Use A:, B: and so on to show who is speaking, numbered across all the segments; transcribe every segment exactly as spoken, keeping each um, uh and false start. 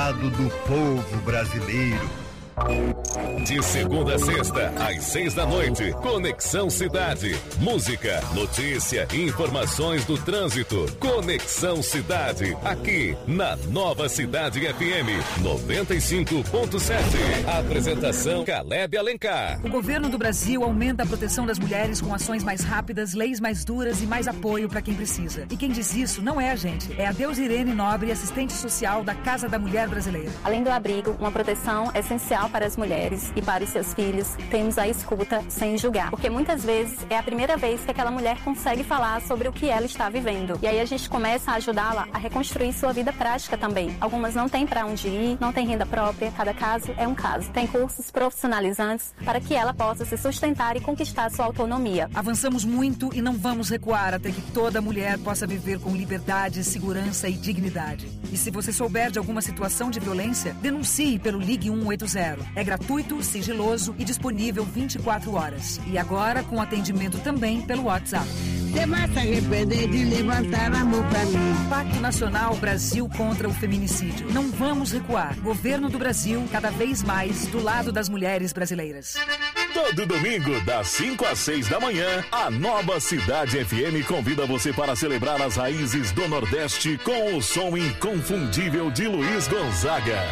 A: lado do povo brasileiro.
B: De segunda a sexta, às seis da noite, Conexão Cidade. Música, notícia e informações do trânsito. Conexão Cidade, aqui na Nova Cidade F M noventa e cinco ponto sete. Apresentação Caleb Alencar.
C: O governo do Brasil aumenta a proteção das mulheres com ações mais rápidas, leis mais duras e mais apoio para quem precisa. E quem diz isso não é a gente, é a Deusirene Nobre, assistente social da Casa da Mulher Brasileira.
D: Além do abrigo, uma proteção essencial para as mulheres e para os seus filhos, temos a escuta sem julgar. Porque muitas vezes é a primeira vez que aquela mulher consegue falar sobre o que ela está vivendo. E aí a gente começa a ajudá-la a reconstruir sua vida prática também. Algumas não têm para onde ir, não têm renda própria, cada caso é um caso. Tem cursos profissionalizantes para que ela possa se sustentar e conquistar sua autonomia.
C: Avançamos muito e não vamos recuar até que toda mulher possa viver com liberdade, segurança e dignidade. E se você souber de alguma situação de violência, denuncie pelo Ligue um oito zero. É gratuito, sigiloso e disponível vinte e quatro horas. E agora com atendimento também pelo WhatsApp.
E: Você vai se arrepender de levantar a mão pra mim.
C: Pacto Nacional Brasil contra o Feminicídio. Não vamos recuar. Governo do Brasil, cada vez mais do lado das mulheres brasileiras.
B: Todo domingo, das cinco às seis da manhã, a Nova Cidade F M convida você para celebrar as raízes do Nordeste com o som inconfundível de Luiz Gonzaga.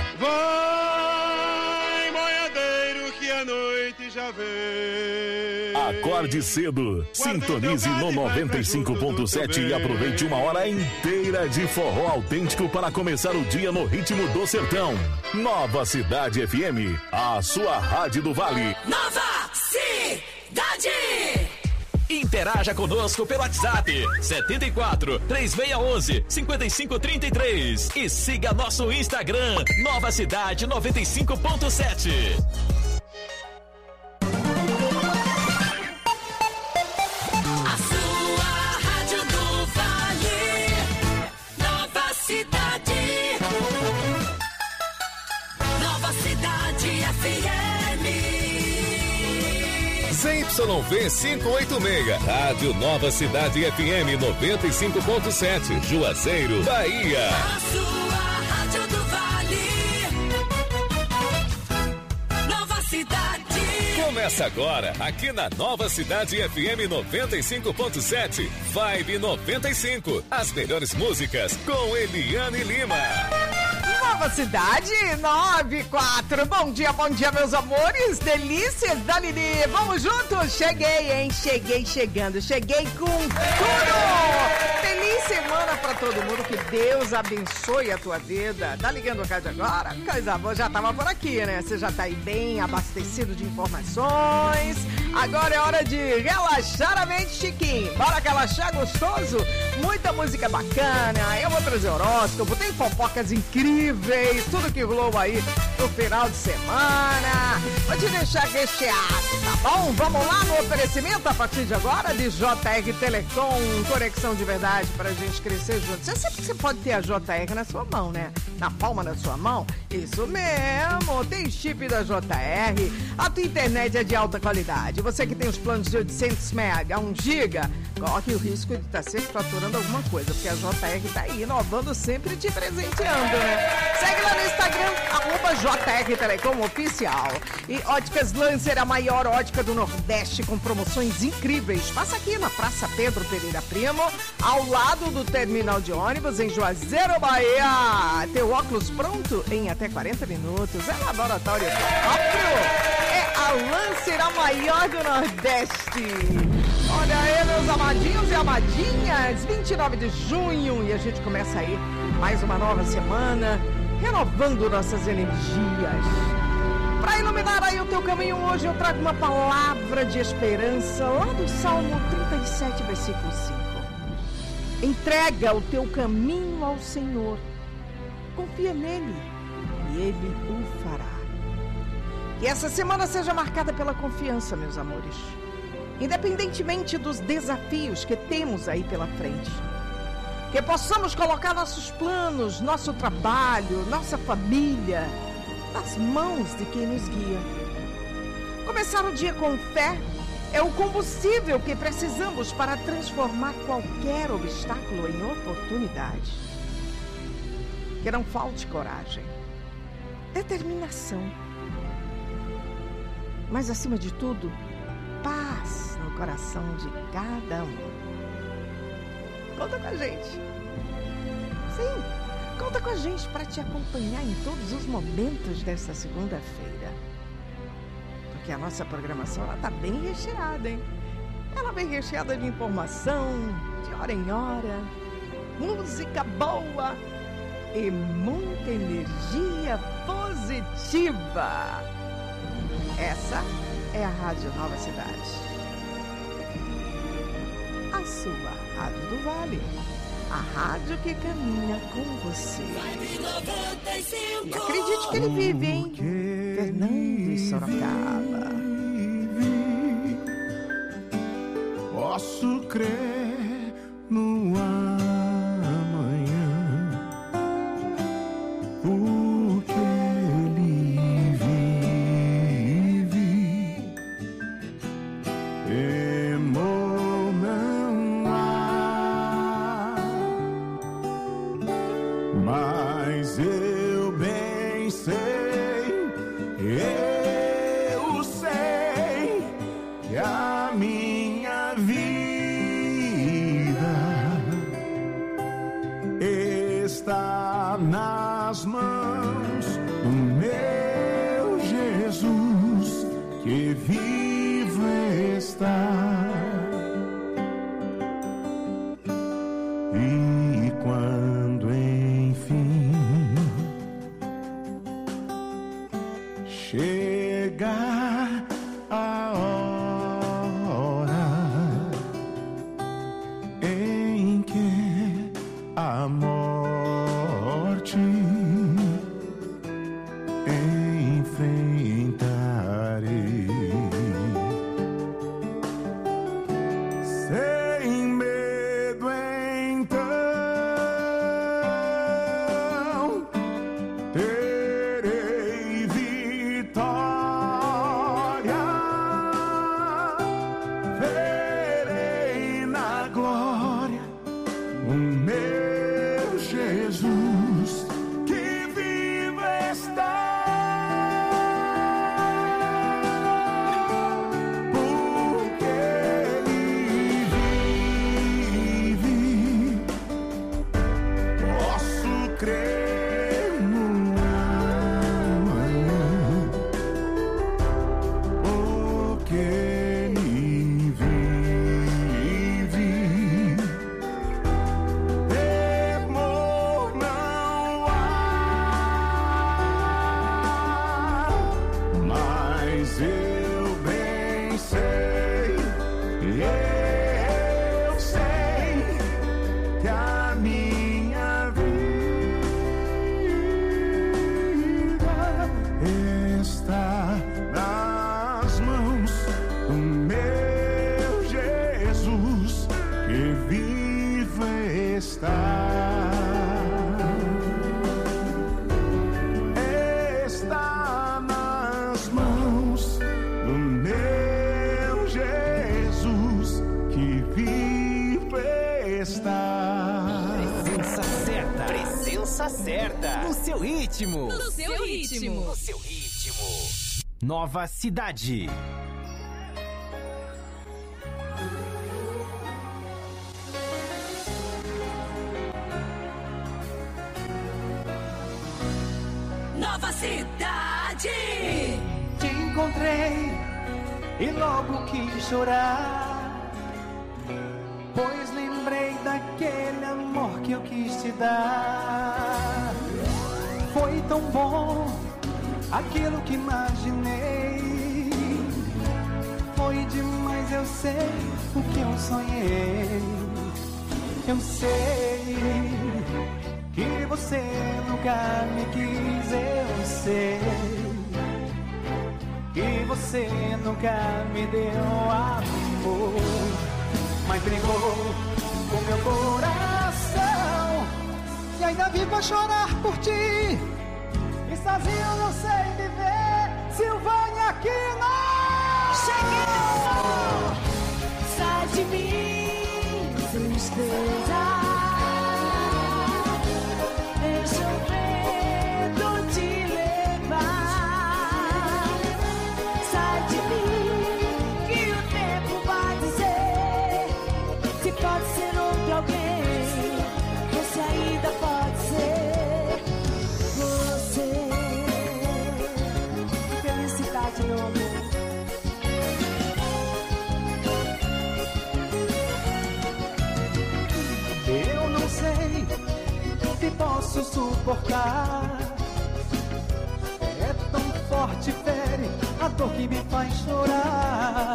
F: Vai, boiadeiro, que a noite já vem.
B: Acorde cedo, sintonize no noventa e cinco ponto sete e aproveite uma hora inteira de forró autêntico para começar o dia no ritmo do sertão. Nova Cidade F M, a sua rádio do Vale.
G: Nova Cidade!
H: Interaja conosco pelo WhatsApp setenta e quatro, três seis um um, cinco cinco três três e siga nosso Instagram Nova Cidade noventa e cinco ponto sete.
G: A sua rádio do Vale, Nova Cidade, Nova Cidade F M.
B: Z Y V quinhentos e oitenta e seis, Rádio Nova Cidade F M noventa e cinco ponto sete, Juazeiro, Bahia.
G: A sua rádio do Vale, Nova Cidade.
B: Começa agora, aqui na Nova Cidade F M noventa e cinco ponto sete, Vibe noventa e cinco. As melhores músicas com Eliane Lima.
I: Nova Cidade noventa e quatro. Bom dia, bom dia, meus amores. Delícias da Lili. Vamos juntos? Cheguei, hein? Cheguei chegando. Cheguei com tudo. Feliz semana pra todo mundo. Que Deus abençoe a tua vida. Tá ligando o rádio agora? Coisa boa. Já tava por aqui, né? Você já tá aí bem abastecido de informações. Agora é hora de relaxar a mente, Chiquinho. Bora relaxar gostoso? Muita música bacana. Eu vou trazer horóscopo. Tem fofocas incríveis. Tudo que rolou aí no final de semana. Vou te deixar recheado, tá bom? Vamos lá no oferecimento a partir de agora de J R Telecom. Conexão de verdade pra gente crescer junto. Você sabe que você pode ter a J R na sua mão, né? Na palma da sua mão? Isso mesmo. Tem chip da J R. A tua internet é de alta qualidade. Você que tem os planos de oitocentos mega, um giga, corre o risco de estar sempre faturando alguma coisa, porque a J R tá aí inovando sempre e te presenteando, né? Segue lá no Instagram, arroba J R Telecom Oficial. E Óticas Lancer, a maior ótica do Nordeste, com promoções incríveis. Passa aqui na Praça Pedro Pereira Primo, ao lado do terminal de ônibus, em Juazeiro, Bahia. Teu óculos pronto em até quarenta minutos. É laboratório próprio. É a Lancer, a maior do Nordeste. Olha aí, meus amadinhos e amadinhas, vinte e nove de junho, e a gente começa aí mais uma nova semana, renovando nossas energias. Para iluminar aí o teu caminho, hoje eu trago uma palavra de esperança lá do Salmo trinta e sete, versículo cinco. Entrega o teu caminho ao Senhor, confia nele e ele o fará. Que essa semana seja marcada pela confiança, meus amores. Independentemente dos desafios que temos aí pela frente. Que possamos colocar nossos planos, nosso trabalho, nossa família nas mãos de quem nos guia. Começar o dia com fé é o combustível que precisamos para transformar qualquer obstáculo em oportunidade. Que não falte coragem. determinação. Mas, acima de tudo, paz no coração de cada um. Conta com a gente. Sim, conta com a gente para te acompanhar em todos os momentos dessa segunda-feira. Porque a nossa programação, ela tá bem recheada, hein? Ela vem recheada de informação, de hora em hora, música boa e muita energia positiva. Essa é a Rádio Nova Cidade. A sua Rádio do Vale. A rádio que caminha com você. E acredite que ele vive, hein? Fernando e Sorocaba.
J: Posso crer no amanhã, porque ele vive. Temor não há, mas eu bem sei, eu sei que a minha vida está nas mãos do meu Jesus, que vivo está. E quando enfim chegar a hora em que a morte enfrentarei, sem medo então terei vitória, verei na glória o meu Jesus, que vivo está. Porque ele vive, posso crer no amanhã, porque ele vive. Temor não há, mas eu bem sei, eu sei que a minha vida está nas mãos do meu Jesus, que vivo está. Está nas mãos do meu Jesus, que vivo está.
K: Presença certa. Presença certa. No seu ritmo.
G: No seu ritmo.
K: No seu ritmo. Nova Cidade.
G: Nova Cidade.
L: Te encontrei e logo quis chorar, pois lembrei daquele amor que eu quis te dar. Foi tão bom aquilo que imaginei, foi demais, eu sei o que eu sonhei. Eu sei que você nunca me quis, eu sei que você nunca me deu amor, mas brigou com meu coração e ainda vivo a chorar por ti. E sozinho não sei viver, Silvânia aqui não.
G: Cheguei! Sai de mim, tristeza. Deixa o vento te levar.
L: suportar. É tão forte, fere a dor que me faz chorar.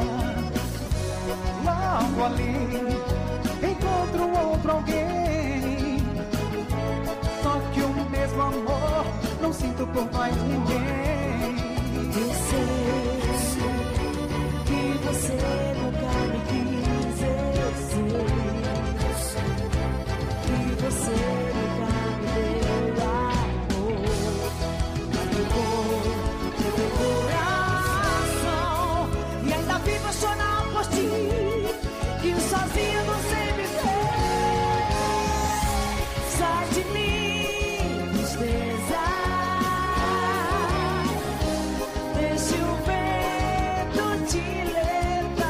L: Logo ali encontro outro alguém, só que o mesmo amor não sinto por mais ninguém.
G: Eu sei que você nunca me quis, eu sei que você nunca me deu amor, mas pegou meu coração e ainda vivo a chorar por ti, que sozinho você me fez. Sai de mim, tristeza. Deixa o vento te levar.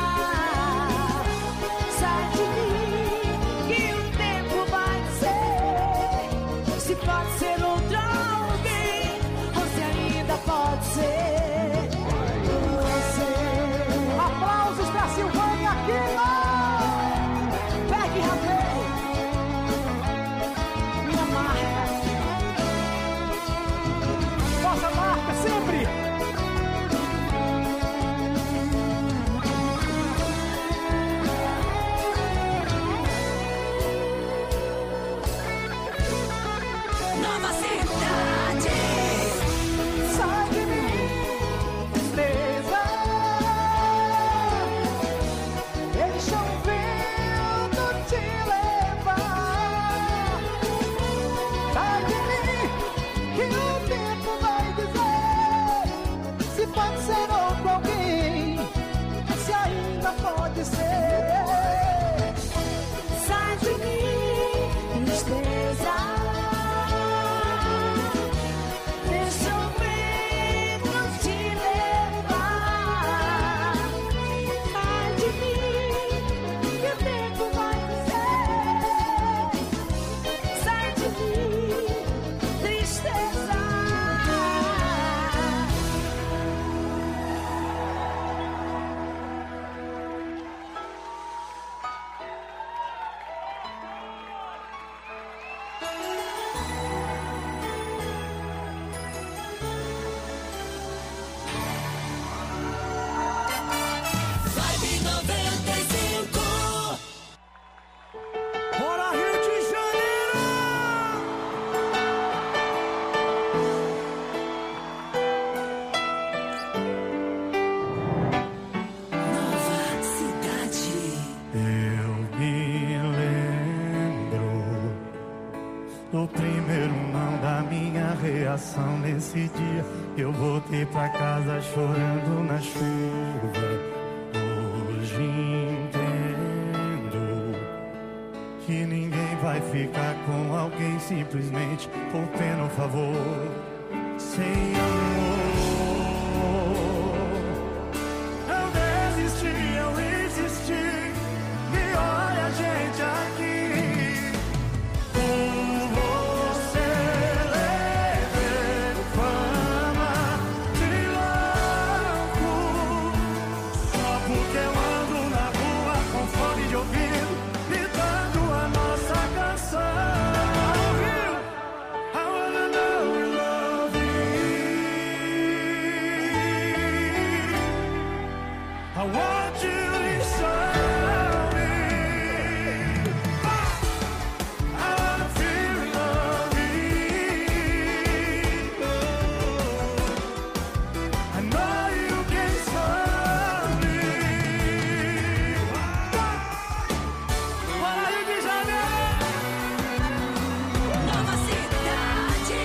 G: Sai de mim, que o tempo vai dizer se pode ser outro alguém, você ainda pode ser você.
L: Aplausos pra Silvânia Aquino. Pegue Rabelo, minha marca, nossa marca sempre.
G: Nova Cidade.
L: Sai de mim, tristeza. Deixa o vento te levar. Sai de mim, que o tempo vai dizer se pode ser outro alguém, se ainda pode ser.
G: Sai de mim, tristeza. Deixa o vento te levar. Sai de mim, que o tempo vai dizer. Sai de mim, tristeza. Vibe noventa e cinco.
L: Bora Rio de Janeiro!
G: Nova Cidade.
J: Eu me lembro do primeiro não da minha reação nesse dia. Eu voltei pra casa chorando na chuva. Hoje entendo que ninguém vai ficar com alguém simplesmente por pena ou favor, sem amor. Eu desisti, eu insisti. E olha a gente aqui. Por você levei fama de louco, só porque eu ando na rua com fone de ouvido, gritando a nossa canção. I wanna know you love me. I want you to show me. I wanna feel you love me. I know you can show me. Bora Rio de Janeiro.
G: Nova Cidade.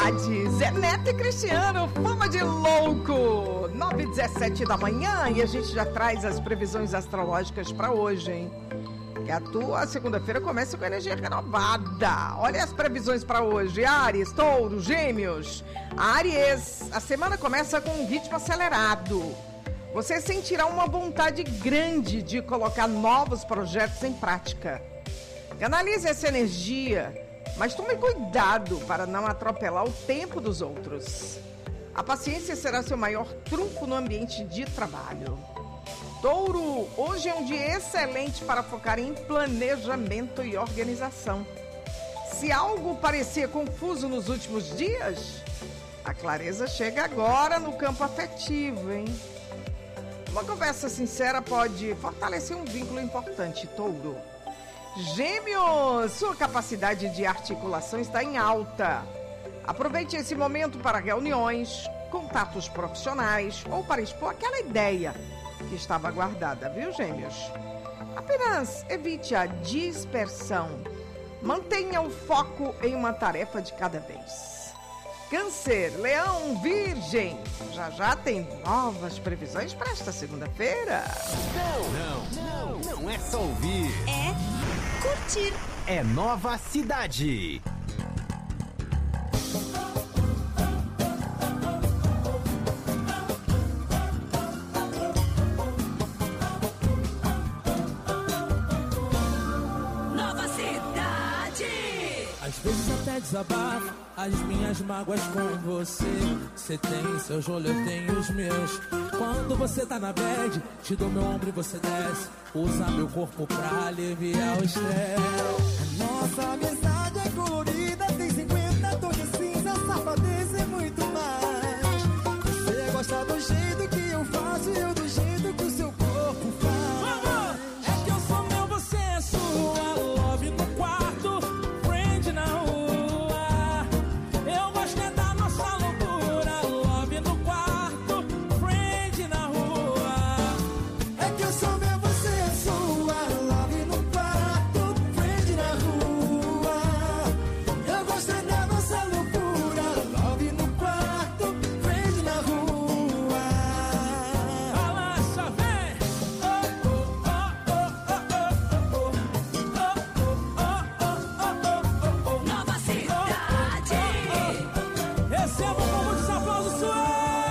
I: cidade. Zé Neto e Cristiano, fama de louco. nove e dezessete da manhã e a gente já traz as previsões astrológicas para hoje, hein? Que a tua segunda-feira começa com energia renovada. Olha as previsões para hoje. Áries, Touro, Gêmeos. Áries, a semana começa com um ritmo acelerado. Você sentirá uma vontade grande de colocar novos projetos em prática. Canalize essa energia, mas tome cuidado para não atropelar o tempo dos outros. A paciência será seu maior trunfo no ambiente de trabalho. Touro, hoje é um dia excelente para focar em planejamento e organização. Se algo parecia confuso nos últimos dias, a clareza chega agora no campo afetivo, hein? Uma conversa sincera pode fortalecer um vínculo importante, Touro. Gêmeos, sua capacidade de articulação está em alta. Aproveite esse momento para reuniões, contatos profissionais ou para expor aquela ideia que estava guardada, viu, Gêmeos? Apenas evite a dispersão. Mantenha o foco em uma tarefa de cada vez. Câncer, Leão, Virgem. Já já tem novas previsões para esta segunda-feira.
K: Não, não, não, não é só ouvir.
G: É curtir.
K: É Nova Cidade.
M: Às vezes até desabafo as minhas mágoas com você. Você tem seus rolês, eu tenho os meus. Quando você tá na bad, te dou meu ombro e você desce. Usa meu corpo pra aliviar o estresse.
J: Nossa amizade é colorida, tem cinquenta tons de cinza, safadeza e muito mais. Você gosta do jeito que eu faço e eu do jeito que o seu corpo faz.
M: É que eu sou meu, você é sua. Love no quarto, friend na rua. Eu gosto é da nossa loucura. Love no quarto, friend na rua.
J: É que eu sou meu, você é sua. Love no quarto, friend na rua. Eu gosto é da nossa loucura. Love no quarto, friend na rua.
M: Balança, vem! Oh, oh, oh, oh, oh, oh, oh.
G: Nova cidade.
M: Receba um pouco de aplauso suave.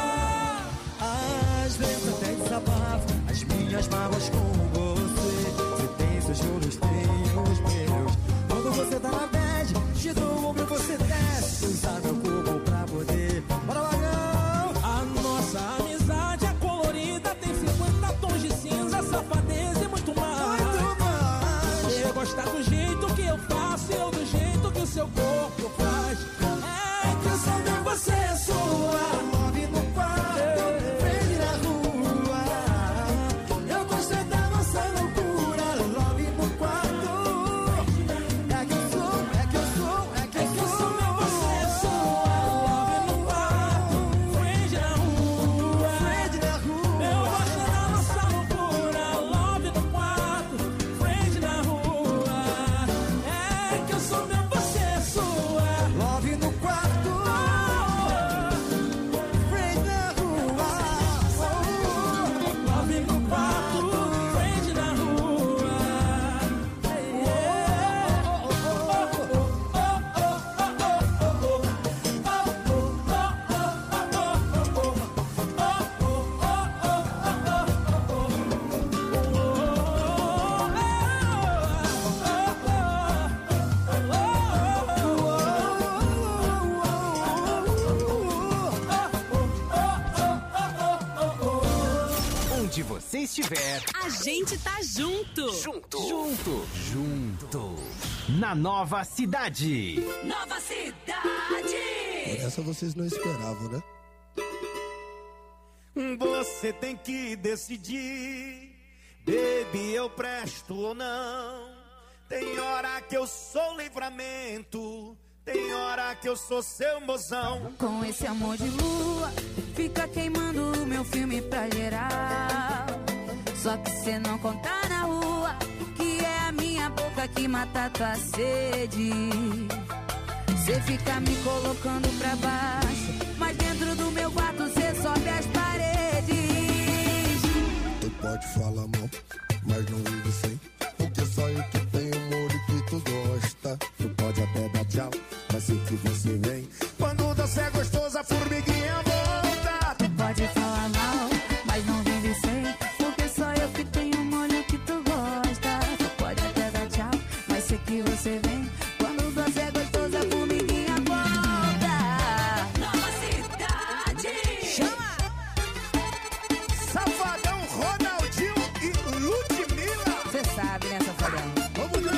J: Às vezes até desabafo as minhas mágoas com você. Você tem seus juros, tem os meus. Quando você tá na bad, te dou o ombro e você desce. Usar meu corpo pra poder. Bora, Lagão!
M: A nossa amizade é colorida, tem cinquenta tons de cinza, safadeza e muito mais.
J: Muito mais.
M: Você gosta do jeito que eu faço e eu do jeito que o seu corpo faz. É que eu sou meu, você é sua.
J: Love no quarto, friend na rua. Eu gosto é da nossa loucura. Love no quarto. É que eu sou, é que eu sou, é que
M: É que eu sou meu, você é sua. Love no quarto, friend na rua.
J: friend na rua.
M: Eu gosto da nossa loucura. Love no quarto, friend na rua. É que eu sou meu, você é sua.
J: Love no quarto, friend na rua.
M: Love no quarto, friend na rua.
K: Onde você estiver,
G: A gente tá junto.
K: junto, junto, junto. Na Nova Cidade.
G: Nova cidade.
N: Essa vocês não esperavam, né?
J: Você tem que decidir, baby, eu presto ou não. Tem hora que eu sou livramento, tem hora que eu sou seu mozão.
O: Com esse amor de lua, fica queimando o meu filme pra geral. Só que cê não conta na rua, que é a minha boca que mata tua sede. Você fica me colocando pra baixo, mas dentro do meu quarto você sobe as paredes.
N: Tu pode falar mal, mas não vive sem, porque só eu que tenho amor e que tu gosta.
J: Tu pode até dar tchau, mas sei que você vem. Quando você é gostoso, a formiguinha volta.
O: Tu pode falar mal, mas não vive sem, porque só eu que tenho o molho que tu gosta. Tu pode até dar tchau, mas sei que você vem. Quando você é gostoso, a formiguinha volta. Nova cidade. Chama!
J: Safadão, Ronaldinho e Ludmilla.
O: Você sabe, né, Safadão?
J: Vamos ver.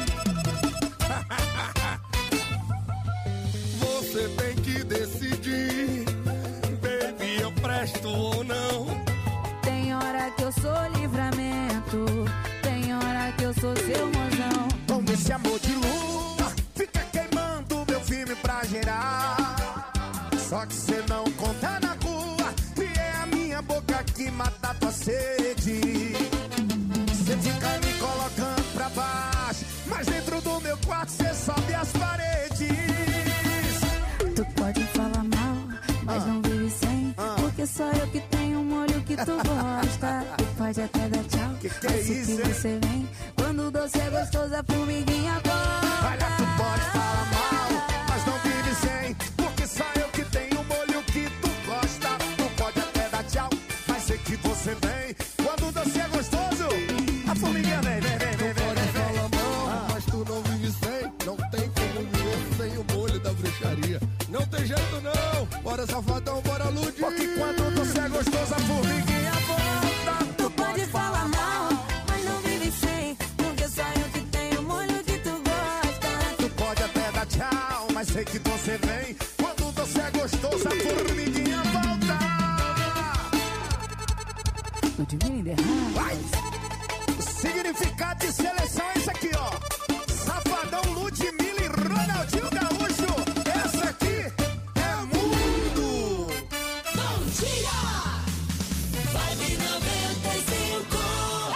J: Você tem que decidir, baby, eu presto ou não.
O: Tem hora que eu sou livramento, tem hora que eu sou seu mozão.
J: Com esse amor de lua, fica queimando meu filme pra gerar. Só que cê não conta na rua, e é a minha boca que mata tua sede. Cê fica me colocando pra baixo, mas dentro do meu quarto cê sobe as paredes.
O: Tu pode falar mal, mas
J: Ah.
O: não vive sem,
J: Ah.
O: porque só eu que tenho o molho que tu gosta. Tu pode até dar tchau,
J: Que que é
O: mas sei
J: isso,
O: que
J: hein?
O: você vem. Quando o doce é gostoso, a formiguinha volta.
J: Olha, tu pode falar mal, mas não vive sem, porque só eu que tenho o molho que tu gosta. Tu pode até dar tchau, mas sei que você vem. Quando você é gostoso, a formiguinha vem, vem, vem, vem, vem, vem, vem.
N: Fala mal, mas tu não vive sem. Não tem como viver sem o molho da bruxaria. Não tem jeito não. Bora, Safadão, bora, Ludi.
J: Porque quando você é gostoso, a formiguinha volta.
O: Tu pode falar mal, mas não vive sem, porque só eu que tenho o molho que tu gosta.
J: Tu pode até dar tchau, mas sei que você vem. Quando você é gostoso, a formiguinha volta.
O: Ludmilla in the house.
J: Vai! O significado de seleção é esse aqui, ó. Safadão, Ludmilla e Ronaldinho Gaúcho. Essa aqui é mundo.
G: Bom dia! Vibe noventa e cinco.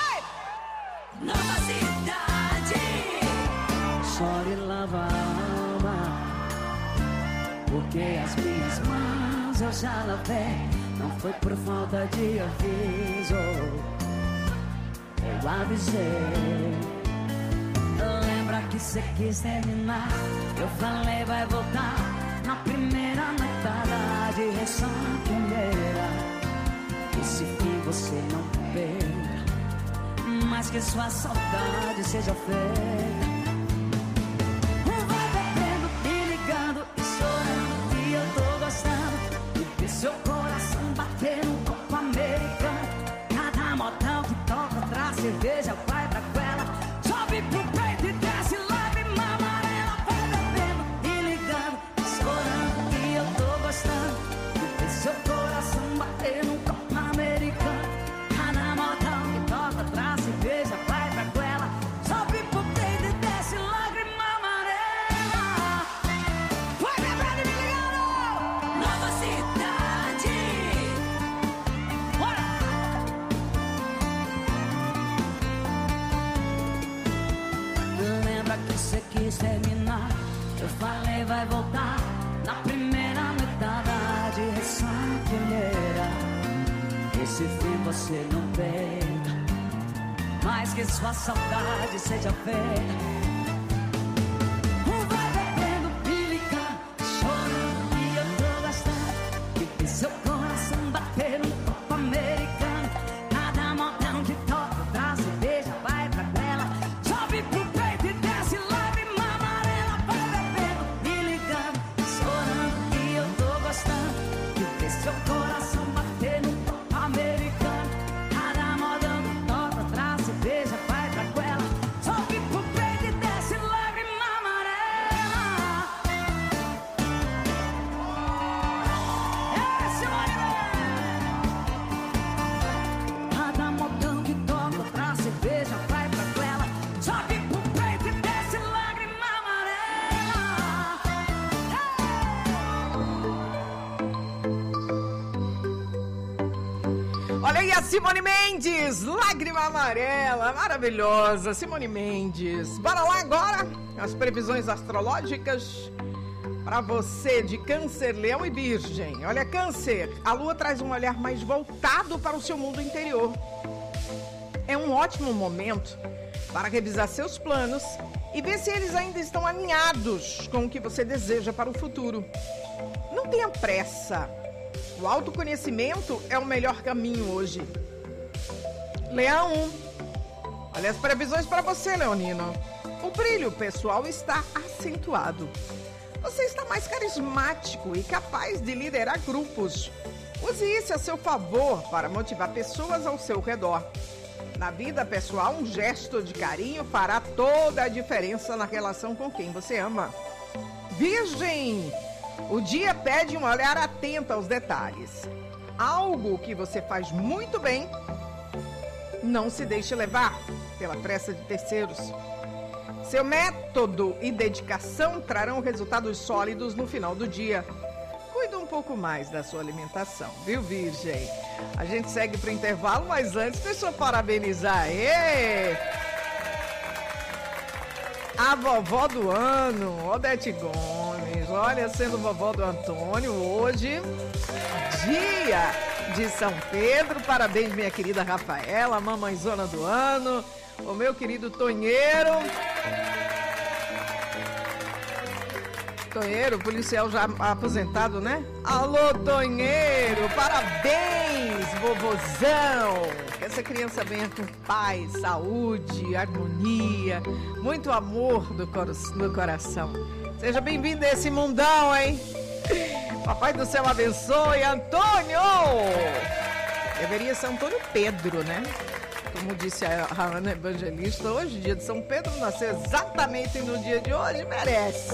G: Nova cidade.
P: Chore e lava a alma, porque as minhas mãos eu já lavei. Não foi por falta de aviso, eu avisei. Lembra que cê quis terminar, eu falei vai voltar na primeira noitada de reação primeira. Esse fim você não perca, mas que sua saudade seja feita. Vai bebendo, me ligando e chorando que eu tô gostando de ver seu coração bater no copo americano. Cada modão que toca traz cerveja, vai pra goela, sobe pro peito e desce lágrima amarela. Vai bebendo, me ligando e chorando que eu tô gostando de ver seu coração bater no copo americano. Cada modão que toca traz cerveja, vai pra goela, sobe pro peito e desce lágrima amarela. Vai bebendo e me ligando.
G: Nova cidade.
P: Bora! Lembra que você quis terminar, eu falei vai voltar na primeira noitada de reação primeira. Esse fim você não perca, mas que sua saudade seja feita. Vai bebendo, me ligando, chorando que eu tô gostando de ver seu coração bater no copo americano. Cada montão que toca traz cerveja, vai pra goela, sobe pro peito e desce lágrima amarela. Vai bebendo, me ligando, chorando que eu tô gostando de ver seu coração bater no copo americano. Cada modão que toca traz cerveja, vai pra goela, sobe pro peito e desce lágrima amarela. Esse cada modão que toca traz cerveja, vai pra goela, sobe pro peito e desce lágrima amarela.
I: Olha aí a Simone Mendes, Lágrima Amarela, maravilhosa, Simone Mendes. Bora lá agora, as previsões astrológicas Para você de Câncer, Leão e Virgem. Olha, Câncer, a lua traz um olhar mais voltado para o seu mundo interior. É um ótimo momento para revisar seus planos e ver se eles ainda estão alinhados com o que você deseja para o futuro. Não tenha pressa. O autoconhecimento é o melhor caminho hoje. Leão, olha as previsões para você, Leonino. O brilho pessoal está acentuado. Você está mais carismático e capaz de liderar grupos. Use isso a seu favor para motivar pessoas ao seu redor. Na vida pessoal, um gesto de carinho fará toda a diferença na relação com quem você ama. Virgem, o dia pede um olhar atento aos detalhes. Algo que você faz muito bem, não se deixe levar pela pressa de terceiros. Seu método e dedicação trarão resultados sólidos no final do dia. Cuida um pouco mais da sua alimentação, viu, Virgem? A gente segue para o intervalo, mas antes deixa eu parabenizar Aê! a vovó do ano, Odete Gomes. Olha, sendo vovó do Antônio, hoje, dia de São Pedro. Parabéns, minha querida Rafaela, mamãezona do ano. O meu querido Tonheiro. Tonheiro, policial já aposentado, né? Alô, Tonheiro, parabéns, vovozão. Que essa criança venha com paz, saúde, harmonia, muito amor do, cor do coração. Seja bem-vindo a esse mundão, hein? Papai do céu abençoe, Antônio! Deveria ser Antônio Pedro, né? Como disse a Ana Evangelista, hoje, dia de São Pedro, nasceu exatamente no dia de hoje, merece.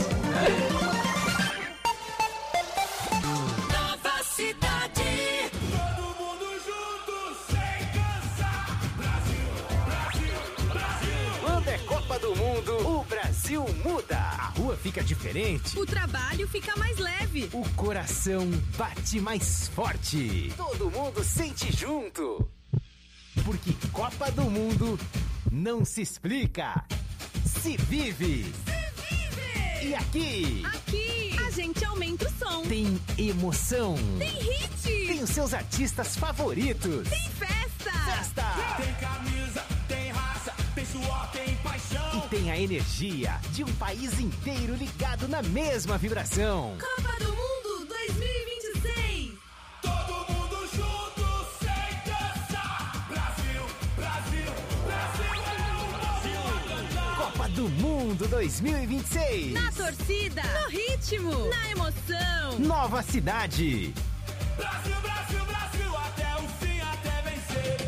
J: Nova cidade. Todo mundo junto, sem cansar. Brasil, Brasil, Brasil.
K: Quando é Copa do Mundo, o Brasil muda. A rua fica diferente.
Q: O trabalho fica mais leve.
K: O coração bate mais forte. Todo mundo sente junto. Porque Copa do Mundo não se explica, se vive.
Q: Se vive!
K: E aqui?
Q: Aqui a gente aumenta o som.
K: Tem emoção.
Q: Tem hit.
K: Tem os seus artistas favoritos.
Q: Tem festa.
K: Festa.
J: Tem camisa, tem raça, tem suor, tem paixão.
K: E tem a energia de um país inteiro ligado na mesma vibração.
Q: Copa do Mundo dois mil e vinte e seis.
J: Todo mundo junto, sem cansar. Brasil, Brasil, Brasil, Brasil.
K: Copa do Mundo dois mil e vinte e seis.
Q: Na torcida, no ritmo, na emoção.
K: Nova cidade.
J: Brasil, Brasil, Brasil, até o fim, até vencer.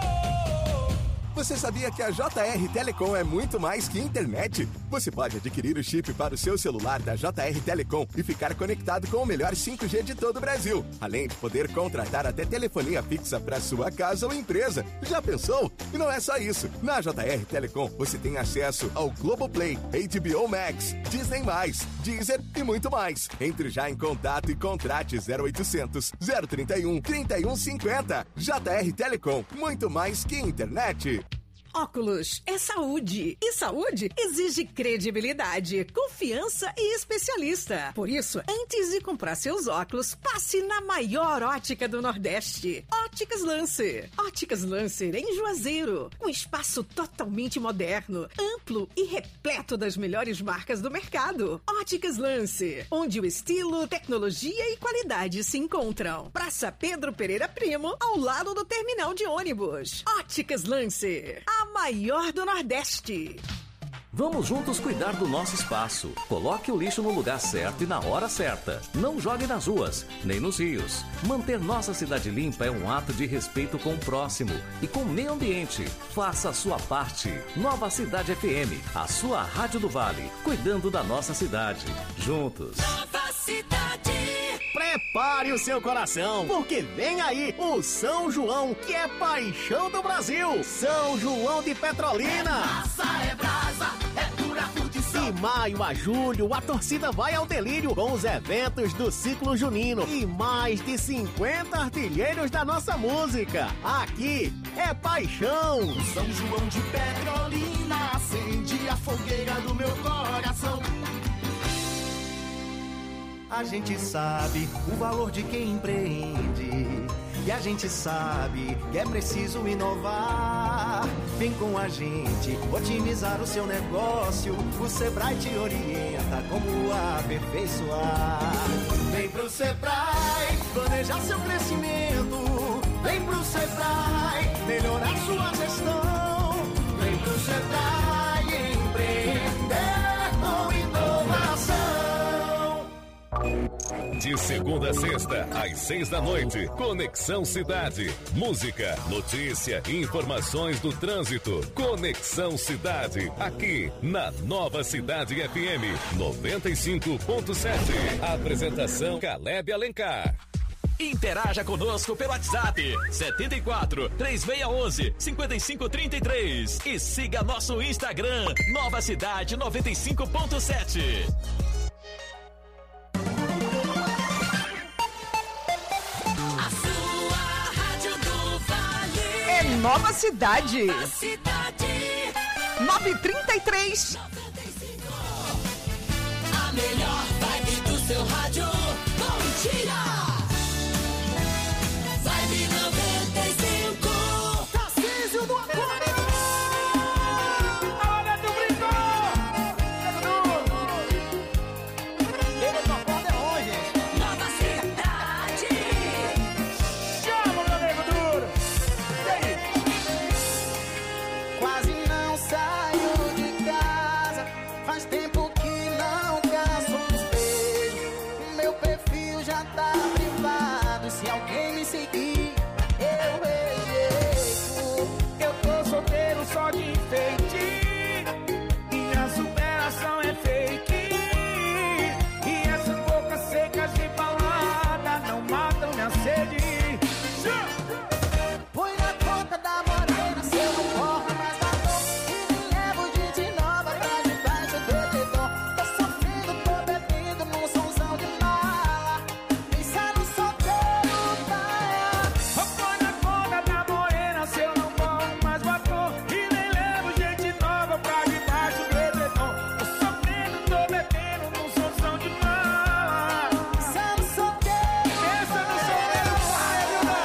R: Você sabia que a J R Telecom é muito mais que internet? Você pode adquirir o chip para o seu celular da J R Telecom e ficar conectado com o melhor cinco G de todo o Brasil. Além de poder contratar até telefonia fixa para sua casa ou empresa. Já pensou? E não é só isso. Na J R Telecom você tem acesso ao Globoplay, H B O Max, Disney mais, Deezer e muito mais. Entre já em contato e contrate zero oitocentos, zero trinta e um, trinta e um cinquenta. J R Telecom, muito mais que internet.
C: Óculos é saúde. E saúde exige credibilidade, confiança e especialista. Por isso, antes de comprar seus óculos, passe na maior ótica do Nordeste. Óticas Lancer. Óticas Lancer em Juazeiro. Um espaço totalmente moderno, amplo e repleto das melhores marcas do mercado. Óticas Lancer, onde o estilo, tecnologia e qualidade se encontram. Praça Pedro Pereira Primo, ao lado do terminal de ônibus. Óticas Lancer, a maior do Nordeste.
H: Vamos juntos cuidar do nosso espaço. Coloque o lixo no lugar certo e na hora certa. Não jogue nas ruas, nem nos rios. Manter nossa cidade limpa é um ato de respeito com o próximo e com o meio ambiente. Faça a sua parte. Nova Cidade F M, a sua rádio do Vale, cuidando da nossa cidade. Juntos.
J: Nova Cidade.
K: Prepare o seu coração, porque vem aí o São João, que é paixão do Brasil. São João de Petrolina.
J: Massa é brasa, é pura curtição.
K: De maio a julho, a torcida vai ao delírio com os eventos do ciclo junino e mais de cinquenta artilheiros da nossa música. Aqui é paixão.
J: São João de Petrolina acende a fogueira do meu coração.
S: A gente sabe o valor de quem empreende. E a gente sabe que é preciso inovar. Vem com a gente otimizar o seu negócio. O Sebrae te orienta como aperfeiçoar. Vem pro Sebrae planejar seu crescimento. Vem pro Sebrae melhorar sua gestão. Vem pro Sebrae empreender com inovação.
B: De segunda a sexta, às seis da noite, Conexão Cidade. Música, notícia e informações do trânsito. Conexão Cidade, aqui na Nova Cidade F M noventa e cinco ponto sete. Apresentação Caleb Alencar.
H: Interaja conosco pelo WhatsApp setenta e quatro, três seis um um, cinco cinco três três e siga nosso Instagram Nova Cidade noventa e cinco ponto sete.
I: É Nova Cidade.
G: Nova Cidade.
I: nove e trinta e três.
G: A melhor vibe do seu rádio. Bom dia. Vibe noventa e cinco. Tarcísio do Aquário.
L: Olha do brinco. Ele do Aquário é hoje.
G: Nova Cidade.
L: Chama, meu nego duro. E aí?
S: Quase não saio de casa. Faz tempo que não caço uns beijos. Meu perfil já tá privado. Se alguém me seguir, eu rejeito.
L: Eu tô solteiro só de enfeite. Minha superação é fake. E essas bocas secas de balada não matam minha sede.
S: Põe na conta da morena, se eu não corro mais da dor. E me levo gente nova pra debaixo do dedão. Tô sofrendo, tô bebendo num somzão de mala. Pensando solteiro, paia.
L: Põe na conta da morena, se eu não corro mais batom. E nem levo gente nova pra debaixo do dedão. Tô sofrendo, tô bebendo num somzão de mala.
S: Pensando solteiro,
L: Pensa no solteiro, paia, viu, mano?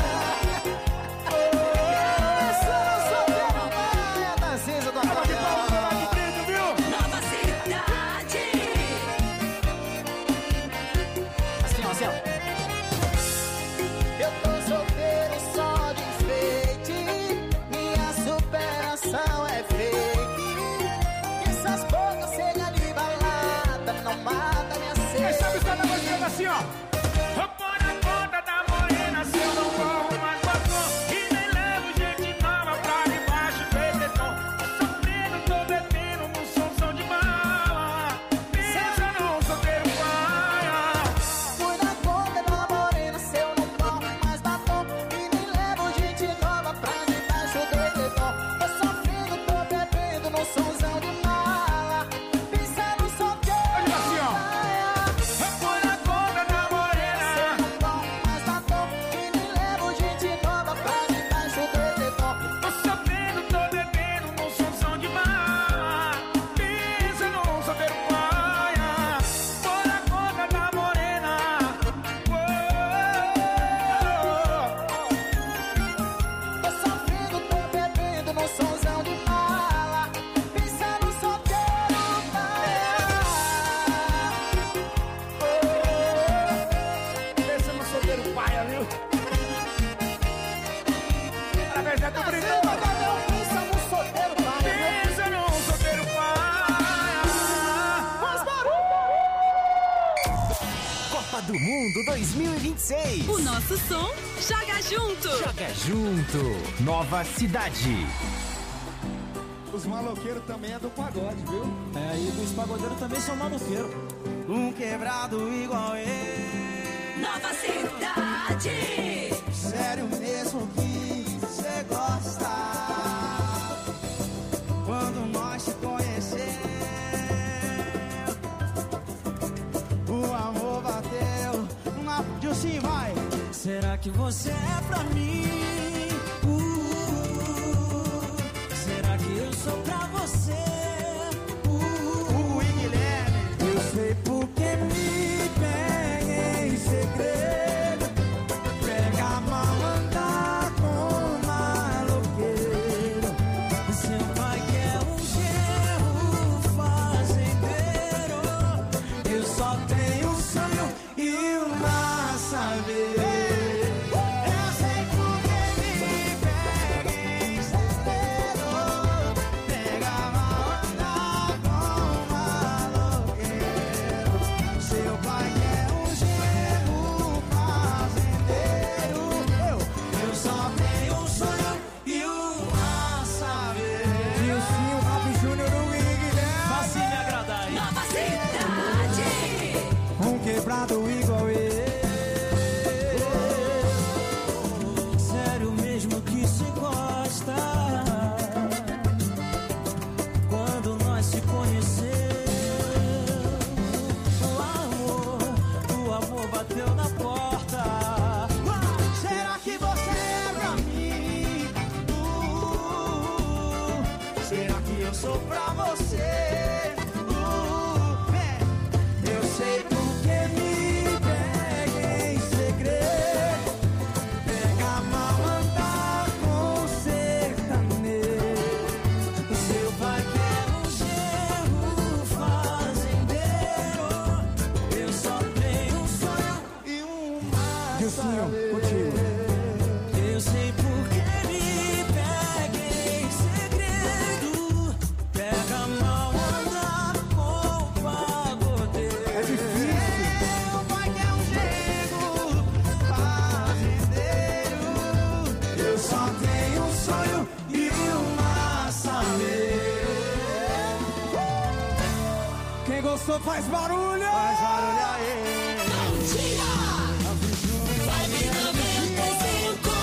S: pensando solteiro, paia. Da cinza do
L: Tava de
S: Aquário.
L: palma lá de dentro, viu?
G: Nova Cidade.
S: Assim, ó, assim, ó. Eu tô solteiro só de enfeite. Minha superação é fake. Essas bocas cheias de balada não mata minha
L: Quem
S: sede.
L: sabe está na voz assim, ó. Põe na conta da morena, se eu não corro mais batom. E nem levo gente nova pra debaixo do edredom. Tô sofrendo, tô bebendo num somzão de mala. Pensa num solteiro paia.
S: Fui na conta da morena, se eu não corro mais batom. E nem levo gente nova pra debaixo do edredom. Tô sofrendo, tô bebendo num somzão de mala. Pensando solteiro,
L: Olha assim, ó.
S: paia.
L: Põe na conta da morena.
S: Mais batom, e nem levo gente nova pra debaixo do edredom.
L: Tô sofrendo, tô bebendo num somzão de mala. Pensa num solteiro paia. Põe na conta da morena.
S: Tô sofrendo, tô bebendo num somzão de mala. Pensando solteiro,
L: Pensa no solteiro paia, viu? Através da do brinco.
S: pensa no solteiro, paia.
L: Pensa num solteiro paia.
S: Faz barulho!
K: Copa do Mundo dois mil e vinte e seis.
Q: O nosso som joga junto.
K: Joga junto. Nova Cidade.
N: Os maloqueiros também é do pagode, viu?
L: É, e os pagodeiros também são maloqueiros.
S: Um quebrado igual eu.
G: Nova Cidade.
S: Sério mesmo que você gosta. Quando nós te conhecemos, o amor bateu na... Dilcinho, vai!
L: Será que você é pra mim? Uh, será que eu sou pra você? Uh,
S: O Guilherme,
L: eu sei porque me pega.
J: eu sou pra você. Uh, é. Eu sei porque me pega em segredo, pega mal andar com sertanejo. Seu pai quer um genro fazendeiro, eu só tenho um sonho e uma
L: Gilcinho, contigo.
J: Eu sei porque me pega em segredo, pega mal andar com pagodeiro.
L: É difícil.
J: Meu pai quer um genro fazendeiro, eu só tenho um sonho e uma saber.
L: Quem gostou faz barulho!
J: Faz barulho aí.
G: Vai me noventa e cinco.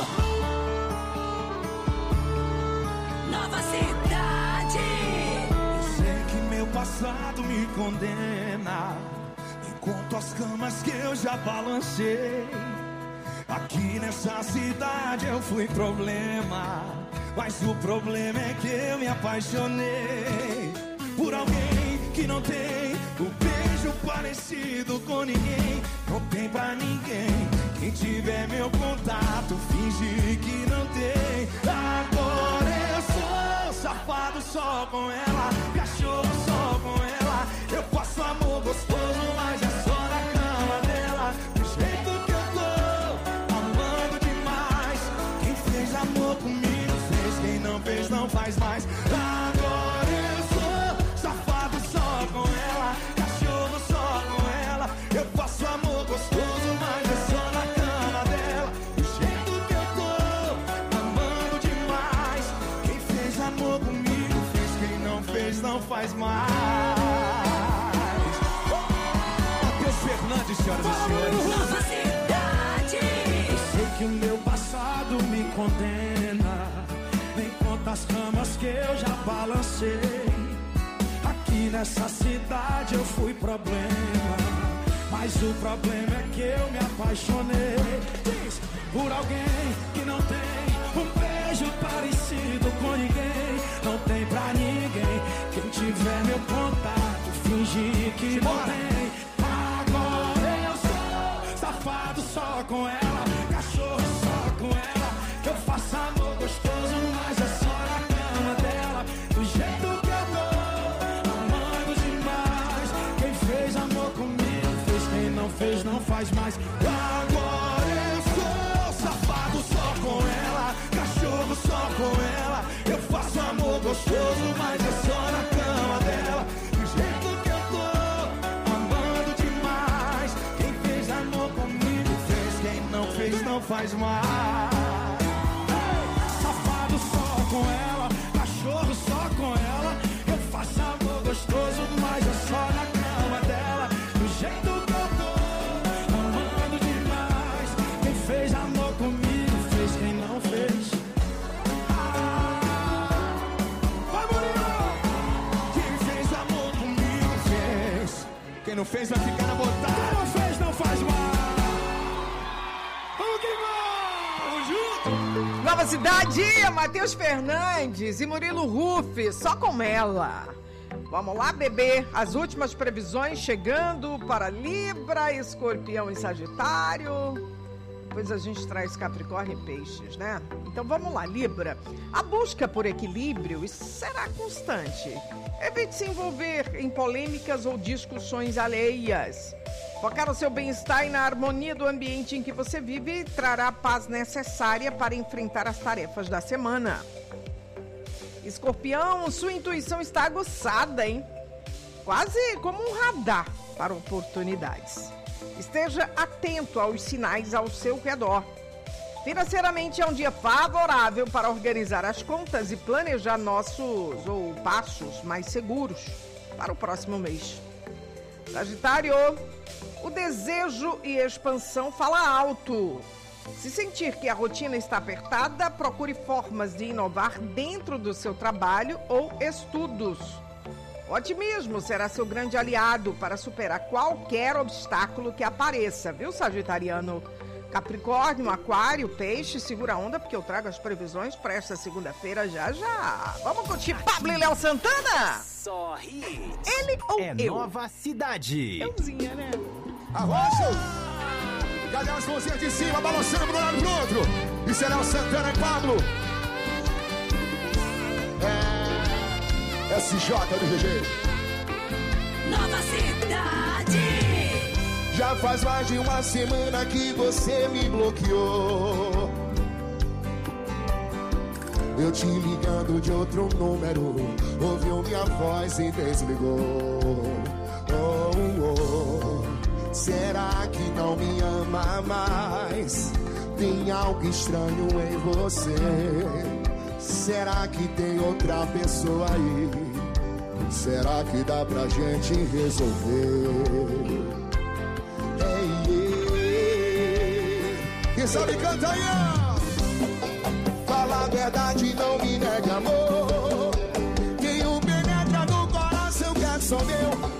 G: Nova Cidade.
J: Eu sei que meu passado me condena, enquanto as camas que eu já balancei. Aqui nessa cidade eu fui problema, mas o problema é que eu me apaixonei por alguém que não tem o beijo parecido com ninguém. Não tem pra ninguém. Quem tiver meu contato, finge que não tem. Agora eu sou safado só com ela, cachorro só com ela. Eu faço amor gostoso, mas é só na cama dela. Do jeito que eu tô, amando demais. Quem fez amor comigo fez, quem não fez não faz mais. Agora eu sou safado só com ela, cachorro só com ela. Eu faço amor gostoso, mas é só na cama dela. Do jeito que eu tô, amando demais. Quem fez amor comigo fez, quem não fez não faz mais. Matheus Fernandes, senhoras e senhores.
G: Nova Cidade.
J: Eu sei que o meu passado me condena, nem conta as camas que eu já balancei. Aqui nessa cidade eu fui problema, mas o problema é que eu me apaixonei. Diz, por alguém que não tem um beijo parecido com ninguém. Não tem pra ninguém. Quem tiver meu contato, finge que não tem. Agora eu sou safado só com ela, cachorro só com ela. Eu faço amor gostoso, mas é só na cama dela. Do jeito que eu tô, amando demais. Quem fez amor comigo fez, quem não fez não faz mais. Agora eu sou safado só com ela, cachorro só com ela. Eu faço amor gostoso, mas é só na cama dela. Do jeito que eu tô, amando demais. Quem fez amor comigo fez, quem não fez não faz mais. Safado só com ela, cachorro só com ela. Eu faço amor gostoso, mas é só na cama dela. Do jeito que eu tô, amando demais. Quem fez amor comigo fez, quem não fez. Vai, Murilo! Quem fez amor comigo fez, quem não fez vai ficar na botada. Quem não fez não faz mais. Vamos que vamos! Vamos junto!
I: Nova Cidade, Matheus Fernandes e Murilo Ruff, só com ela. Vamos lá, bebê. As últimas previsões chegando para Libra, Escorpião e Sagitário. Depois a gente traz Capricórnio e Peixes, né? Então vamos lá, Libra. A busca por equilíbrio será constante. Evite se envolver em polêmicas ou discussões alheias. Focar no seu bem-estar e na harmonia do ambiente em que você vive trará a paz necessária para enfrentar as tarefas da semana. Escorpião, sua intuição está aguçada, hein? Quase como um radar para oportunidades. Esteja atento aos sinais ao seu redor. Financeiramente é um dia favorável para organizar as contas e planejar nossos ou passos mais seguros para o próximo mês. Sagitário, o desejo e expansão fala alto. Se sentir que a rotina está apertada, procure formas de inovar dentro do seu trabalho ou estudos. O otimismo será seu grande aliado para superar qualquer obstáculo que apareça, viu, sagitariano? Capricórnio, Aquário, Peixe, segura a onda, porque eu trago as previsões para esta segunda-feira já já. Vamos curtir Pablo e Léo Santana?
K: Só hits.
I: Ele ou
K: é
I: eu?
K: Nova Cidade.
I: Euzinha, né?
N: Arrocha! Cadê as mãozinhas de cima, balançando pro lado e pro outro? Isso é Léo Santana e Pablo. É... S J do G G.
G: Nova Cidade.
N: Já faz mais de uma semana que você me bloqueou. Eu te ligando de outro número, ouviu minha voz e desligou. Oh, oh. Será que não me ama mais? Tem algo estranho em você. Será que tem outra pessoa aí? Será que dá pra gente resolver? Hey, yeah. Quem sabe canta aí, ó. Fala a verdade, não me negue amor. Quem o penetra no coração quer só meu.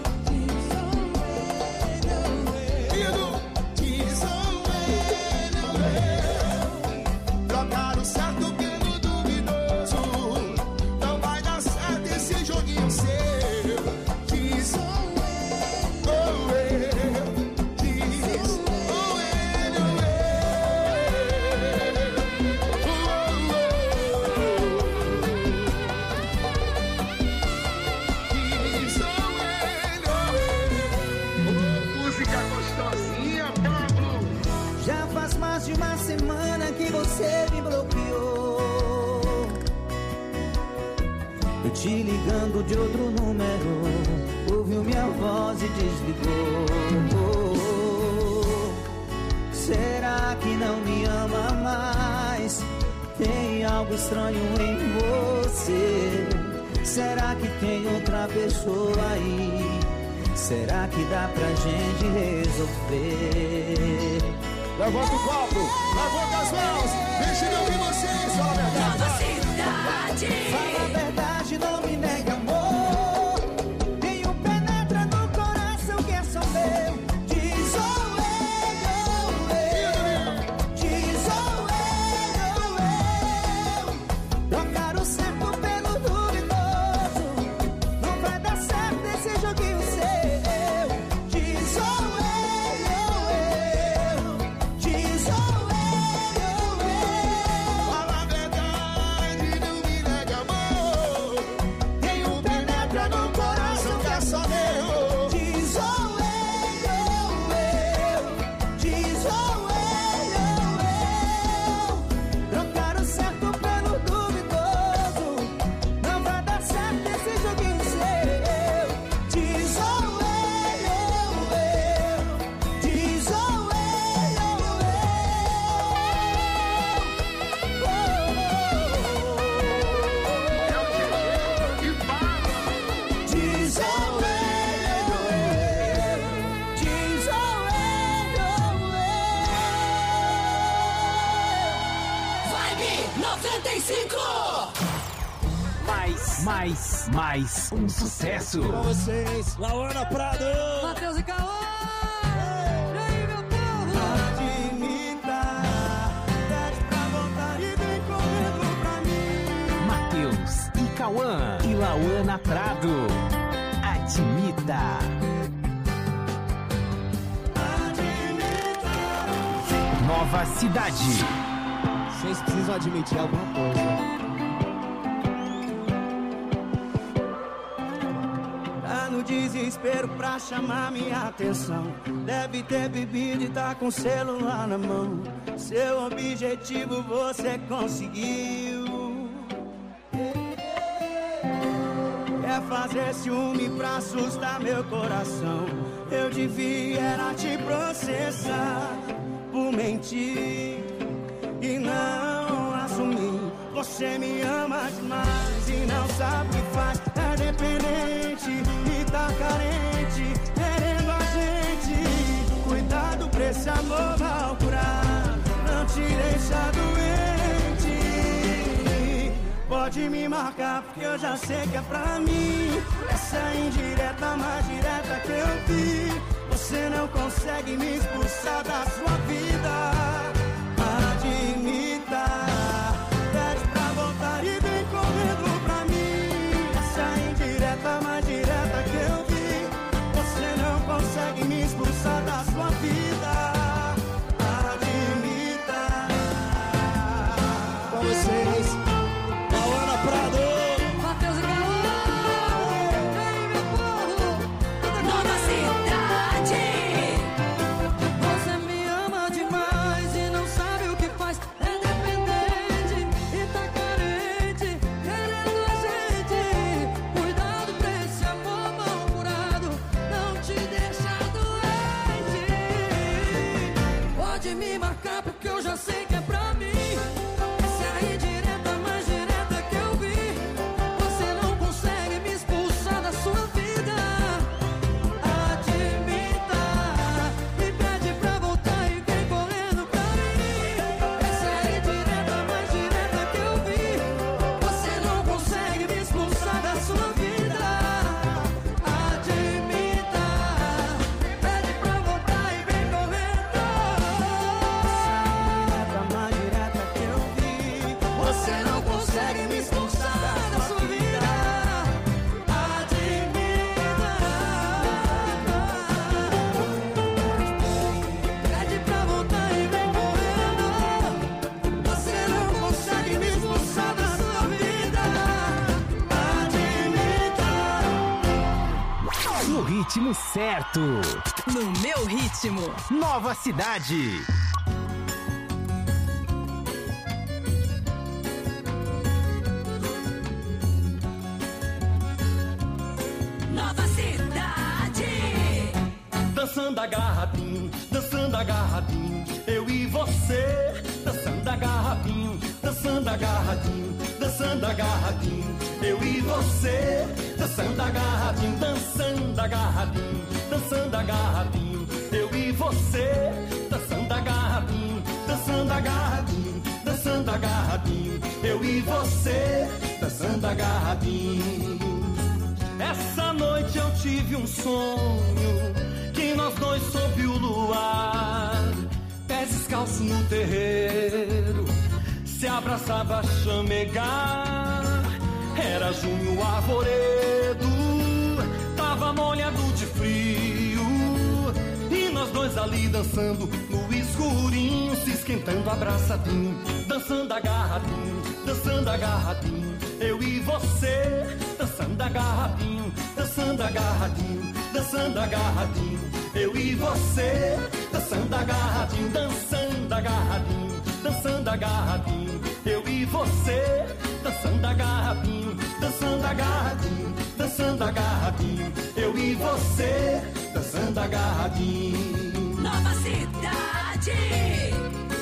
N: Trocar o certo pelo duvidoso. Não vai dar certo esse joguinho seu. Diz oh, eu. Diz oh, ele, Diz oh, ele, música gostosinha, Pablo.
L: Já faz mais de uma semana que você me bloqueou. Eu te ligando de outro número, ouviu minha voz e desligou. Será que não me ama mais? Tem algo estranho em você. Será que tem outra pessoa aí? Será que dá pra gente resolver?
N: Levanta o copo, levanta as mãos, deixa eu ouvir vocês, fala a verdade.
G: Nova Cidade.
L: Fala a verdade, não me nega amor. Tem um penetra no coração que é só meu. Diz oh, eu, eu. Diz oh, eu, eu. Trocar o certo pelo duvidoso. Não vai dar certo esse joguinho seu. Diz oh,
K: Mais, mais um sucesso.
M: Com vocês, Lauana Prado,
G: Matheus e Cauã.
M: E aí, meu povo? Admita, pede pra voltar e vem correndo pra mim.
K: Matheus e Cauã e Lauana Prado. Admita. Admita. Nova Cidade.
M: Vocês precisam admitir alguma coisa. No desespero pra chamar minha atenção, deve ter bebido e tá com o celular na mão. Seu objetivo você conseguiu. É fazer ciúme pra assustar meu coração. Eu devia era te processar por mentir e não assumir. Você me ama demais e não sabe o que faz. É dependente e tá carente, querendo a gente. Cuidado pra esse amor mal curado, não te deixa doente. Pode me marcar porque
J: que eu já sei que é pra mim. Essa é indireta, mais direta que eu vi. Você não consegue me expulsar da sua vida. Admita, pede pra voltar e vem correndo pra mim. Essa é indireta, mais direta que eu vi. Você não consegue me expulsar da sua vida. Admita. Com vocês, Lauana Prado,
G: Matheus e Gaú. Vem, meu povo. Nova Cidade. Você me ama demais e não sabe o que faz. É dependente e tá carente, querendo a gente. Cuidado pra esse amor mal-humorado não te deixa doente. Pode me marcar porque eu já sei que é pra mim. Essa é a indireta, mais direta que eu vi. Você não consegue me expulsar da sua vida. Admita e pede pra voltar e vem correndo pra mim. Essa é a indireta, mais direta que eu vi. Você não consegue me expulsar da sua vida. Admita, pede pra voltar e vem correndo.
J: indireta, mais direta que eu vi.
G: Você não consegue me expulsar da sua vida. Admita, pede pra voltar e vem correndo. Você não consegue me expulsar da sua vida. Admita.
K: No ritmo certo.
Q: No meu ritmo.
K: Nova Cidade.
G: Nova Cidade.
J: Dançando agarradinho, dançando agarradinho, eu e você. Dançando agarradinho, dançando agarradinho, dançando agarradinho, eu e você. Dançando agarradinho, dançando agarradinho, dançando agarradinho, eu e você. Dançando agarradinho, dançando agarradinho, dançando agarradinho, eu e você. Dançando agarradinho. Essa noite eu tive um sonho, que nós dois sob o luar, pés descalços no terreiro, se abraçava a chamegar. Era junho arvoredo, tava molhado de frio, e nós dois ali dançando no escurinho, se esquentando abraçadinho, dançando agarradinho, dançando agarradinho, eu e você. Dançando agarradinho, dançando agarradinho, dançando agarradinho, eu e você. Dançando agarradinho, dançando agarradinho, dançando agarradinho, eu e você. Dançando agarradinho, dançando agarradinho, dançando agarradinho, eu e você. Dançando agarradinho.
G: Nova Cidade.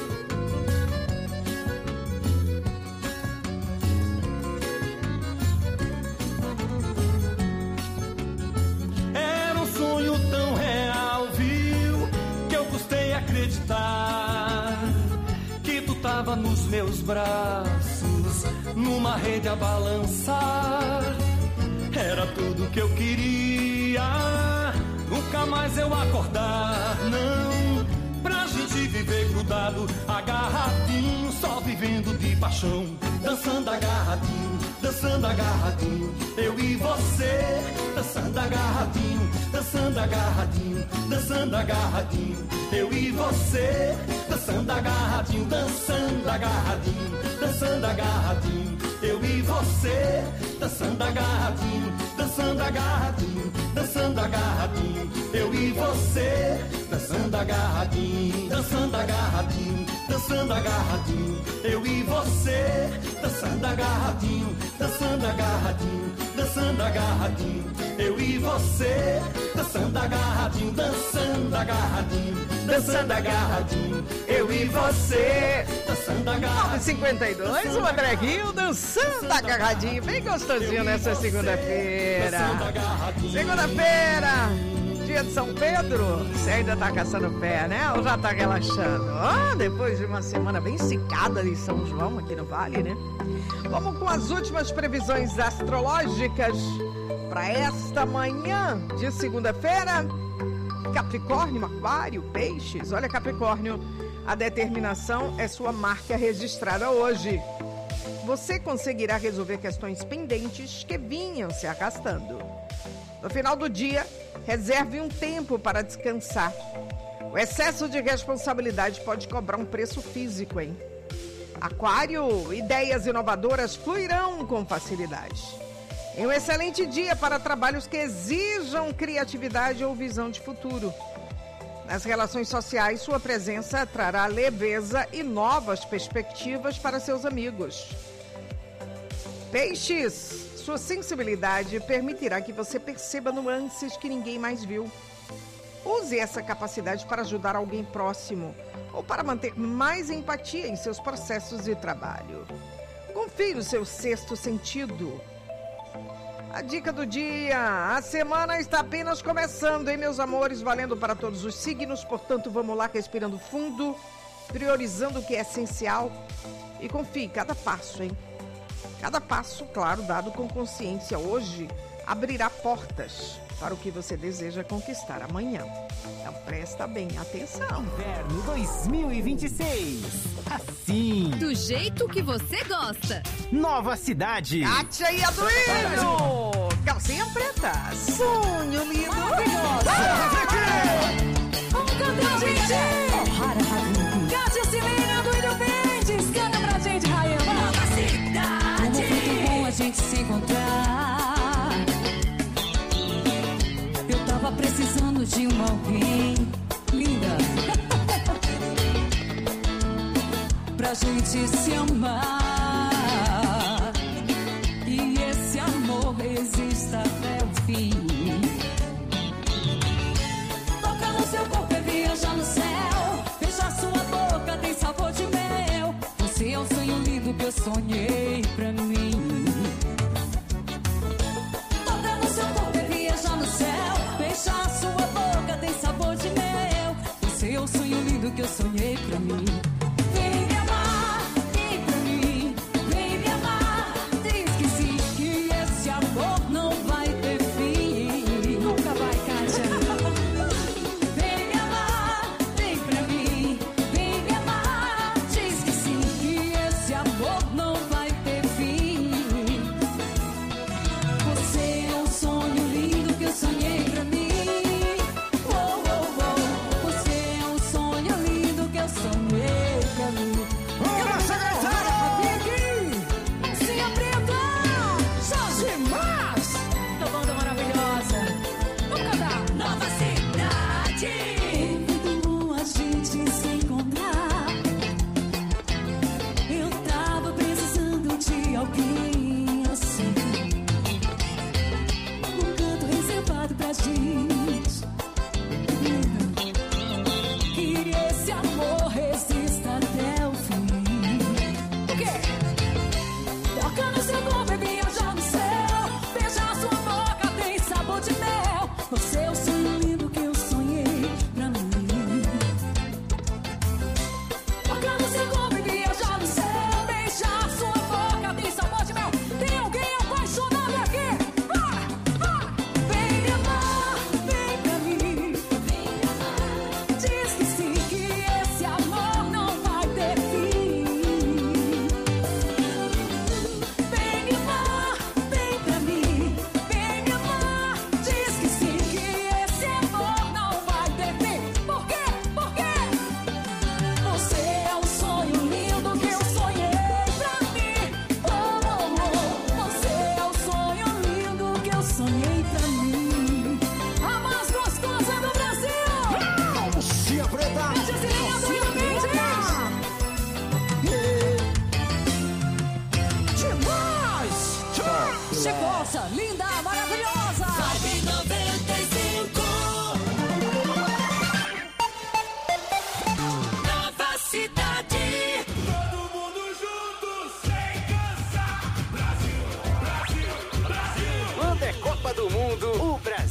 J: Era um sonho tão real, viu, que eu custei acreditar que tu tava nos meus braços, numa rede a balançar. Era tudo que eu queria, nunca mais eu acordar, não, pra gente viver grudado, agarradinho, só vivendo de paixão. Dançando agarradinho, dançando agarradinho, eu e você. Dançando agarradinho, dançando agarradinho, dançando agarradinho, eu e você. Dançando agarradinho, dançando agarradinho, dançando agarradinho, eu e você. Dançando agarradinho, dançando agarradinho, dançando agarradinho, eu e você. Dançando agarradinho, dançando agarradinho, dançando agarradinho, eu e você. Dançando agarradinho, dançando agarradinho, dançando agarradinho, eu e você. Dançando agarradinho, dançando agarradinho, dançando agarradinho, eu e você. Dançando agarradinho.
I: nove e cinquenta e dois, o André Rio dançando agarradinho, bem gostosinho nessa segunda-feira. Segunda-feira, dia de São Pedro? Você ainda tá caçando pé, né? Ou já tá relaxando? Ah, depois de uma semana bem secada de São João aqui no Vale, né? Vamos com as últimas previsões astrológicas para esta manhã de segunda-feira. Capricórnio, Aquário, Peixes. Olha, Capricórnio, a determinação é sua marca registrada hoje. Você conseguirá resolver questões pendentes que vinham se arrastando. No final do dia, reserve um tempo para descansar. O excesso de responsabilidade pode cobrar um preço físico, hein? Aquário, ideias inovadoras fluirão com facilidade. É um excelente dia para trabalhos que exijam criatividade ou visão de futuro. Nas relações sociais, sua presença trará leveza e novas perspectivas para seus amigos. Peixes, sua sensibilidade permitirá que você perceba nuances que ninguém mais viu. Use essa capacidade para ajudar alguém próximo ou para manter mais empatia em seus processos de trabalho. Confie no seu sexto sentido. A dica do dia, a semana está apenas começando, hein, meus amores, valendo para todos os signos, portanto, vamos lá respirando fundo, priorizando o que é essencial e confie em cada passo, hein? Cada passo, claro, dado com consciência hoje, abrirá portas para o que você deseja conquistar amanhã. Então presta bem atenção.
K: Inverno dois mil e vinte e seis. Assim.
Q: Do jeito que você gosta.
K: Nova Cidade.
I: Kátia e Aduíno. Calcinha preta. Sonho lindo.
G: Maravilhosa. Vamos cantar, gente. Kátia Silveira, Aduíno Mendes. Canta pra gente, Raia. Nova Cidade. Como foi muito bom a gente se encontrar. Eu tava precisando de uma alguém linda pra gente se amar. E esse amor resiste até o fim. Toca no seu corpo e viaja no céu. Beija sua boca, tem sabor de mel. Você é um sonho lindo que eu sonhei pra mim. Toca no seu corpo e viaja no céu. Beija sua boca, tem sabor de mel. Você é o sonho lindo que eu sonhei pra mim. Vem me amar, vem pra mim. Vem me amar, diz que sim, que esse amor não vai ter fim. Nunca vai, Kátia. Vem me amar, vem pra mim. Vem me amar, diz que sim, que esse amor não vai ter fim. Você é um sonho lindo que eu sonhei pra mim.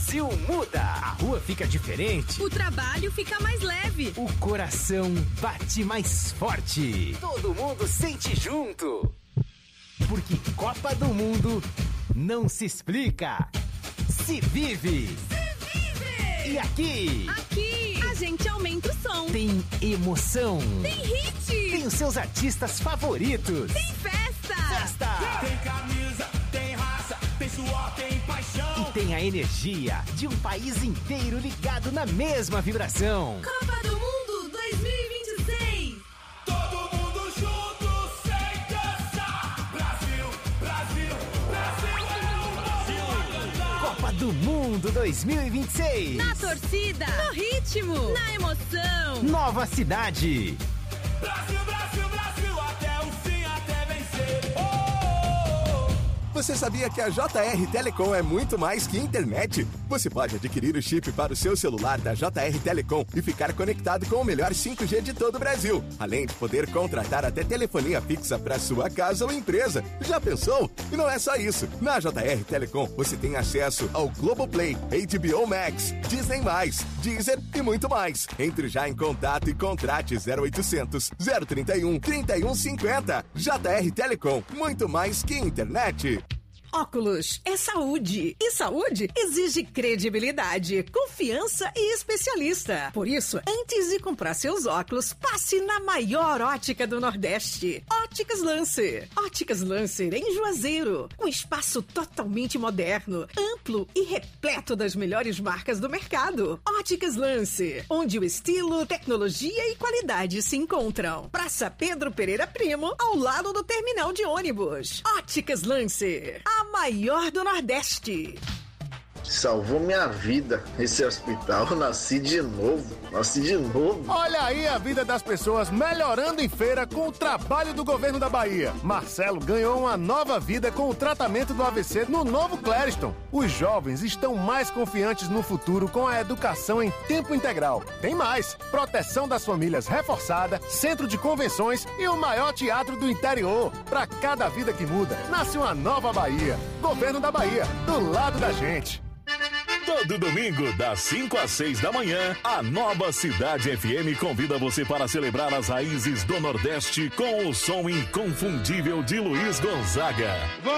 K: Brasil muda. A rua fica diferente.
Q: O trabalho fica mais leve.
K: O coração bate mais forte. Todo mundo sente junto. Porque Copa do Mundo não se explica, se vive.
Q: Se vive!
K: E aqui?
Q: Aqui a gente aumenta o som.
K: Tem emoção.
Q: Tem hit.
K: Tem os seus artistas favoritos.
Q: Tem festa.
K: Festa.
J: Tem camisa, tem raça, tem suor, tem paixão.
K: E tem a energia de um país inteiro ligado na mesma vibração.
Q: Copa do Mundo dois mil e vinte e seis.
J: Todo mundo junto sem cansar. Brasil, Brasil, Brasil é o Brasil vai cantar.
K: Copa do Mundo dois mil e vinte e seis.
Q: Na torcida, no ritmo, na emoção.
K: Nova cidade.
J: Brasil, Brasil, Brasil, até o fim, até vencer.
R: Você sabia que a J R Telecom é muito mais que internet? Você pode adquirir o chip para o seu celular da J R Telecom e ficar conectado com o melhor cinco G de todo o Brasil. Além de poder contratar até telefonia fixa para sua casa ou empresa. Já pensou? E não é só isso. Na J R Telecom você tem acesso ao Globoplay, H B O Max, Disney mais, Deezer e muito mais. Entre já em contato e contrate zero oitocentos, zero trinta e um, trinta e um cinquenta. J R Telecom, muito mais que internet.
I: Óculos é saúde. E saúde exige credibilidade, confiança e especialista. Por isso, antes de comprar seus óculos, passe na maior ótica do Nordeste. Óticas Lancer. Óticas Lancer em Juazeiro. Um espaço totalmente moderno, amplo e repleto das melhores marcas do mercado. Óticas Lancer, onde o estilo, tecnologia e qualidade se encontram. Praça Pedro Pereira Primo, ao lado do terminal de ônibus. Óticas Lancer, a maior do Nordeste.
T: Salvou minha vida esse hospital. Eu nasci de novo. Nasci de novo.
U: Olha aí a vida das pessoas melhorando em feira com o trabalho do governo da Bahia. Marcelo ganhou uma nova vida com o tratamento do A V C no novo Clériston. Os jovens estão mais confiantes no futuro com a educação em tempo integral. Tem mais: proteção das famílias reforçada, centro de convenções e o maior teatro do interior. Para cada vida que muda, nasce uma nova Bahia. Governo da Bahia, do lado da gente.
B: Todo domingo, das cinco às seis da manhã, a Nova Cidade F M convida você para celebrar as raízes do Nordeste com o som inconfundível de Luiz Gonzaga.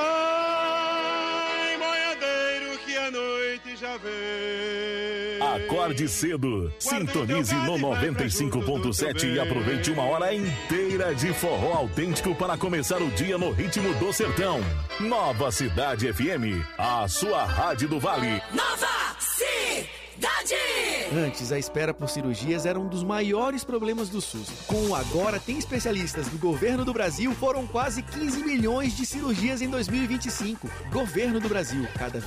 F: Vai, boiadeiro, que a noite já vem.
B: Acorde cedo, sintonize no noventa e cinco ponto sete e aproveite uma hora inteira de forró autêntico para começar o dia no ritmo do sertão. Nova Cidade F M, a sua rádio do Vale.
G: Nova Cidade!
V: Antes, a espera por cirurgias era um dos maiores problemas do SUS. Com o Agora Tem Especialistas do Governo do Brasil, foram quase quinze milhões de cirurgias em dois mil e vinte e cinco. Governo do Brasil, cada